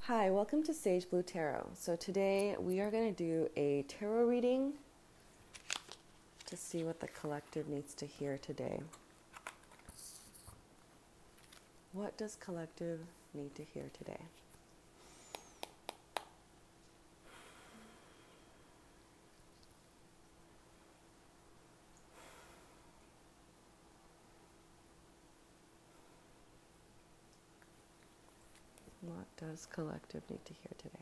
Hi, welcome to Sage Blue Tarot. So today we are going to do a tarot reading to see what the collective needs to hear today. What does collective need to hear today? What does collective need to hear today?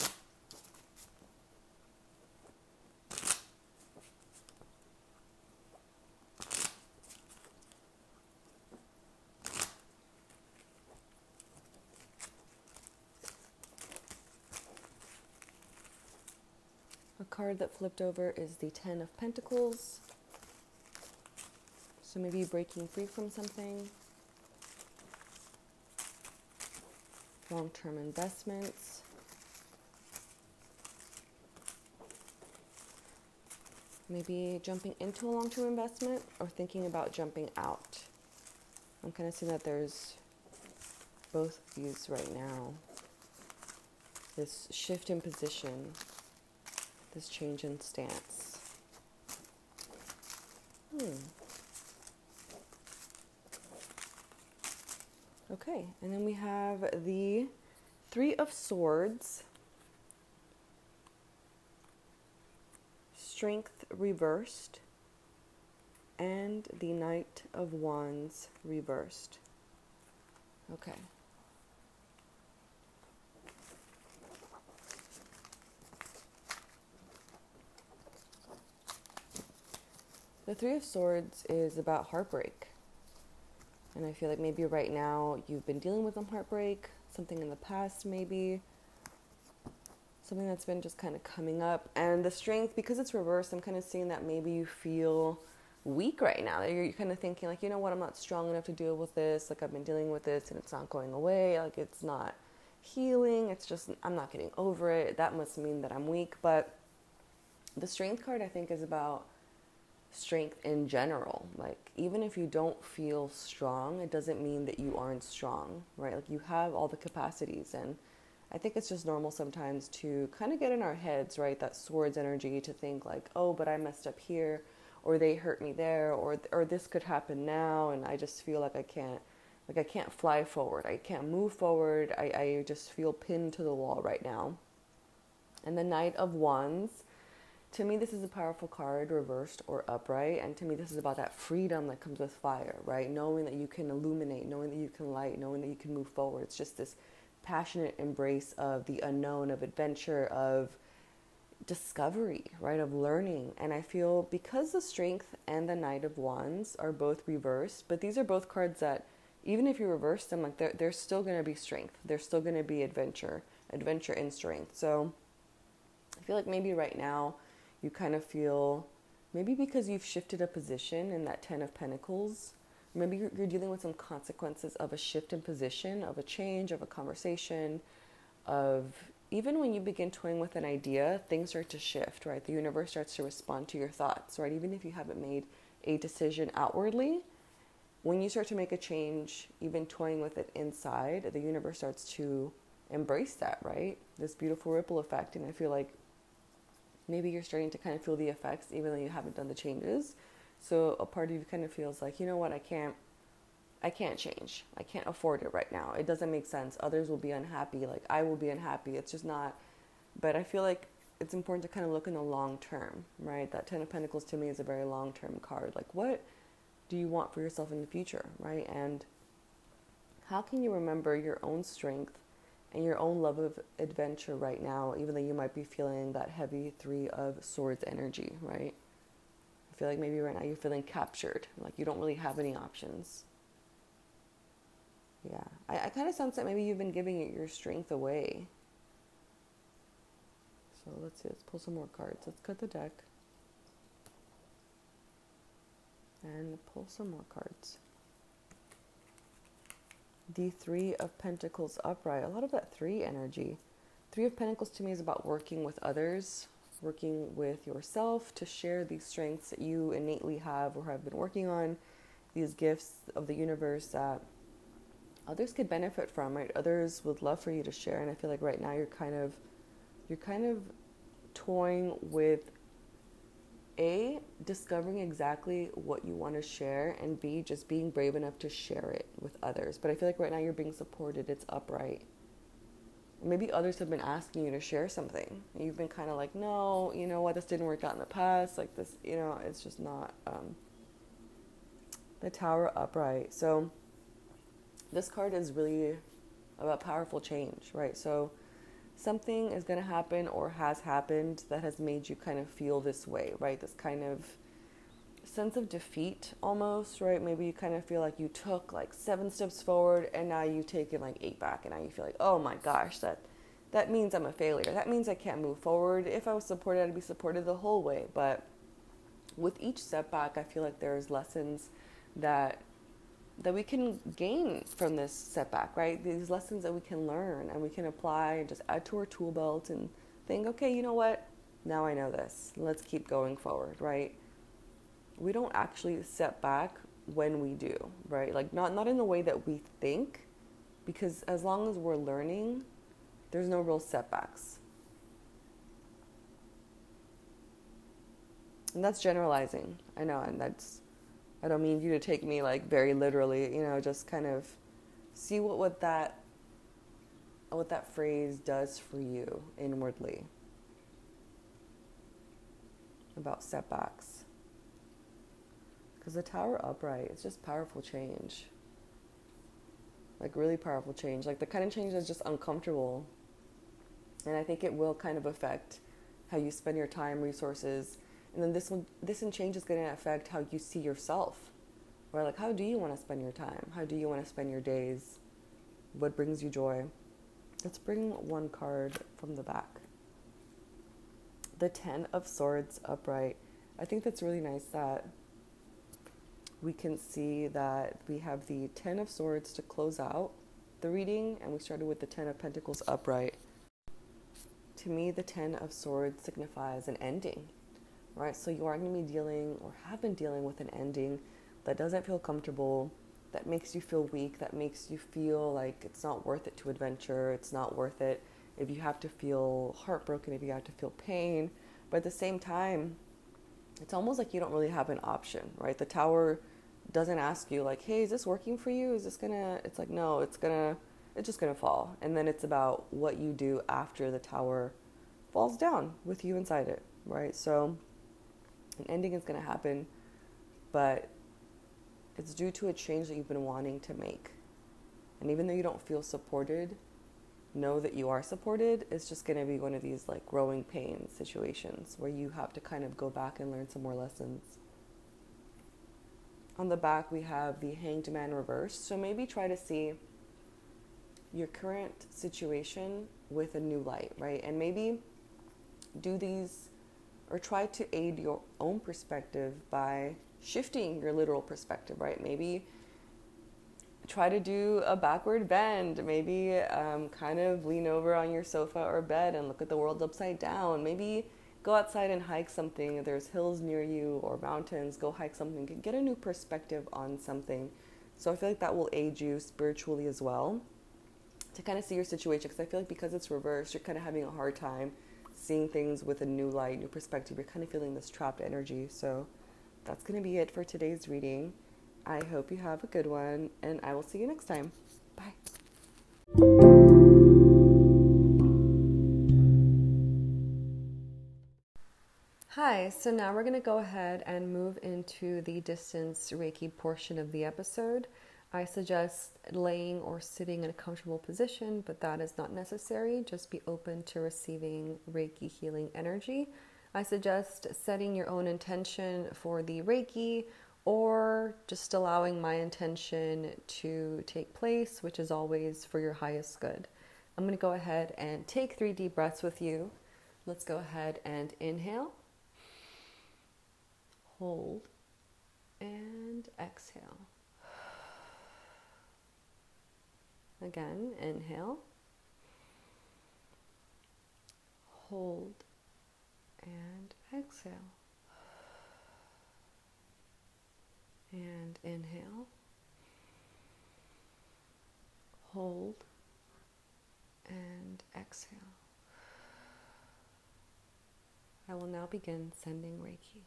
A card that flipped over is the Ten of Pentacles. So maybe breaking free from something. Long-term investments. Maybe jumping into a long-term investment or thinking about jumping out. I'm kind of seeing that there's both of these right now. This shift in position, this change in stance. Okay, and then we have the Three of Swords, Strength reversed, and the Knight of Wands reversed. Okay. The Three of Swords is about heartbreak. And I feel like maybe right now you've been dealing with some heartbreak, something in the past maybe, something that's been just kind of coming up. And the Strength, because it's reversed, I'm kind of seeing that maybe you feel weak right now. You're kind of thinking like, you know what, I'm not strong enough to deal with this. Like I've been dealing with this and it's not going away. Like it's not healing. It's just, I'm not getting over it. That must mean that I'm weak. But the Strength card I think is about strength in general. Like even if you don't feel strong, it doesn't mean that you aren't strong, right? Like you have all the capacities. And I think it's just normal sometimes to kind of get in our heads, right, that swords energy, to think like, oh, but I messed up here, or they hurt me there, or this could happen now, and I just feel like I can't fly forward, I can't move forward, I just feel pinned to the wall right now. And the Knight of Wands, to me, this is a powerful card, reversed or upright. And to me, this is about that freedom that comes with fire, right? Knowing that you can illuminate, knowing that you can light, knowing that you can move forward. It's just this passionate embrace of the unknown, of adventure, of discovery, right? Of learning. And I feel because the Strength and the Knight of Wands are both reversed, but these are both cards that even if you reverse them, like there's still going to be strength. There's still going to be adventure and strength. So I feel like maybe right now, you kind of feel, maybe because you've shifted a position in that Ten of Pentacles, maybe you're dealing with some consequences of a shift in position, of a change, of a conversation, of even when you begin toying with an idea, things start to shift, right? The universe starts to respond to your thoughts, right? Even if you haven't made a decision outwardly, when you start to make a change, even toying with it inside, the universe starts to embrace that, right? This beautiful ripple effect. And I feel like maybe you're starting to kind of feel the effects even though you haven't done the changes. So a part of you kind of feels like, you know what, I can't change. I can't afford it right now. It doesn't make sense. Others will be unhappy. Like I will be unhappy. It's just not. But I feel like it's important to kind of look in the long term, right? That Ten of Pentacles to me is a very long term card. Like what do you want for yourself in the future, right? And how can you remember your own strength and your own love of adventure right now, even though you might be feeling that heavy Three of Swords energy, right? I feel like maybe right now you're feeling captured, like you don't really have any options. Yeah, I kind of sense that maybe you've been giving your strength away. So let's see, let's pull some more cards. Let's cut the deck and pull some more cards. The Three of Pentacles upright. A lot of that three energy. Three of Pentacles to me is about working with others, working with yourself to share these strengths that you innately have or have been working on, these gifts of the universe that others could benefit from, right? Others would love for you to share. And I feel like right now you're kind of toying with A, discovering exactly what you want to share, and B, just being brave enough to share it with others. But I feel like right now you're being supported. It's upright. Maybe others have been asking you to share something. And you've been kind of like, no, you know what, this didn't work out in the past. Like this, it's just not the Tower upright. So this card is really about powerful change, right? So something is going to happen or has happened that has made you kind of feel this way, right? This kind of sense of defeat almost, right? Maybe you kind of feel like you took like 7 steps forward and now you've taken like 8 back, and now you feel like, oh my gosh, that means I'm a failure. That means I can't move forward. If I was supported, I'd be supported the whole way. But with each setback, I feel like there's lessons that we can gain from this setback, right? These lessons that we can learn and we can apply and just add to our tool belt and think, okay, you know what? Now I know this. Let's keep going forward, right? We don't actually set back when we do, right? Like not in the way that we think, because as long as we're learning, there's no real setbacks. And that's generalizing. I know, and I don't mean you to take me like very literally, just kind of see what that phrase does for you inwardly about setbacks. Because the Tower upright, it's just powerful change. Like really powerful change. Like the kind of change that's just uncomfortable. And I think it will kind of affect how you spend your time, resources. And then this change is going to affect how you see yourself. Or like, how do you want to spend your time? How do you want to spend your days? What brings you joy? Let's bring one card from the back. The 10 of Swords upright. I think that's really nice that we can see that we have the 10 of Swords to close out the reading, and we started with the 10 of Pentacles upright. To me, the 10 of Swords signifies an ending, right? So you are going to be dealing or have been dealing with an ending that doesn't feel comfortable, that makes you feel weak, that makes you feel like it's not worth it to adventure, it's not worth it if you have to feel heartbroken, if you have to feel pain. But at the same time, it's almost like you don't really have an option, right? The Tower doesn't ask you like, hey, is this working for you? It's like, no, it's just gonna fall. And then it's about what you do after the Tower falls down with you inside it, right? So an ending is gonna happen, but it's due to a change that you've been wanting to make. And even though you don't feel supported, know that you are supported. It's just going to be one of these like growing pains situations where you have to kind of go back and learn some more lessons. On the back, we have the Hanged Man reversed. So maybe try to see your current situation with a new light, right? And maybe do these or try to aid your own perspective by shifting your literal perspective, right? Maybe try to do a backward bend. Maybe kind of lean over on your sofa or bed and look at the world upside down. Maybe go outside and hike something. If there's hills near you or mountains, go hike something. Get a new perspective on something. So I feel like that will aid you spiritually as well to kind of see your situation. Because I feel like because it's reversed, you're kind of having a hard time seeing things with a new light, new perspective. You're kind of feeling this trapped energy. So that's going to be it for today's reading. I hope you have a good one, and I will see you next time. Bye. Hi, so now we're going to go ahead and move into the distance Reiki portion of the episode. I suggest laying or sitting in a comfortable position, but that is not necessary. Just be open to receiving Reiki healing energy. I suggest setting your own intention for the Reiki, or just allowing my intention to take place, which is always for your highest good. I'm going to go ahead and take 3 deep breaths with you. Let's go ahead and inhale, hold, and exhale. Again, inhale, hold, and exhale. And inhale, hold, and exhale. I will now begin sending Reiki.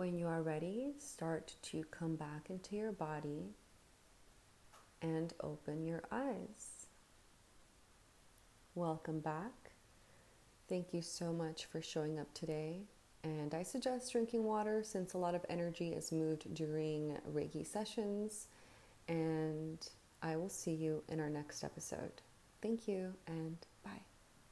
When you are ready, start to come back into your body and open your eyes. Welcome back. Thank you so much for showing up today. And I suggest drinking water since a lot of energy is moved during Reiki sessions. And I will see you in our next episode. Thank you, and